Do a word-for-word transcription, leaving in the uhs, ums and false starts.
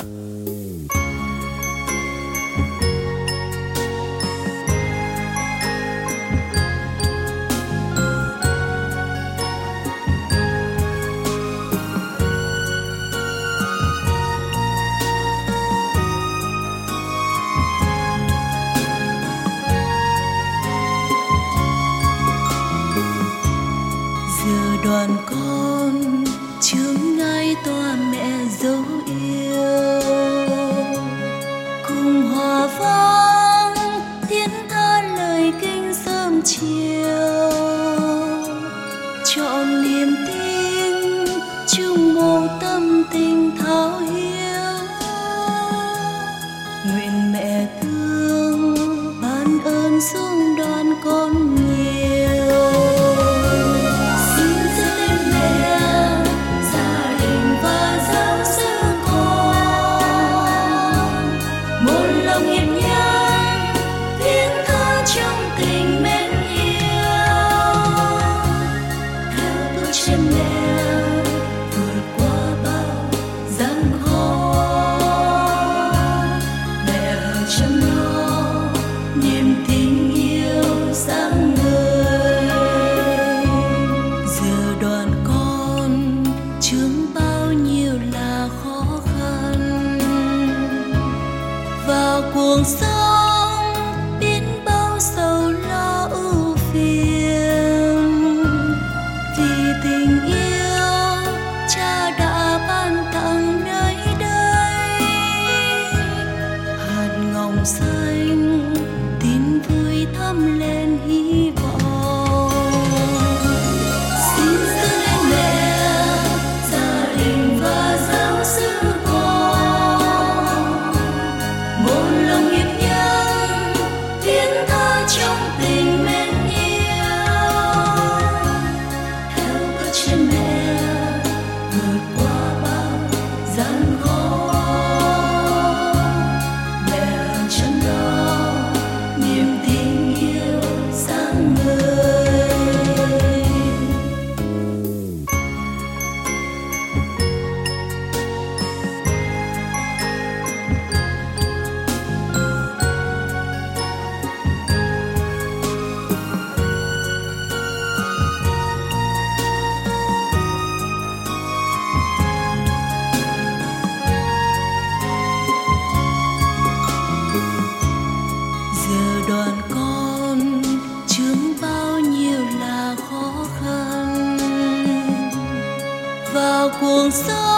đoàn con chướng ngay tòa mẹ dấu yêu, cùng hòa vang tiếng tha lời kinh sớm chiều, chọn niềm tin chung một tâm tình thao hiếu. Nguyện mẹ thương ban ơn xuống đoàn con nhiều. Cuộc sống biết bao sầu lo ưu phiền, vì tình yêu cha đã ban tặng nơi đây. Hạt ngọc xanh tin vui thắm lên hy vọng. Xin giữ lên mẹ, gia đình và giáo sư trong tình mến yêu, theo bước chân mẹ vượt qua bao gian khó. Mẹ ở chân đó niềm tin yêu sáng ngời. Đoàn con chướng bao nhiêu là khó khăn, và cuộc sống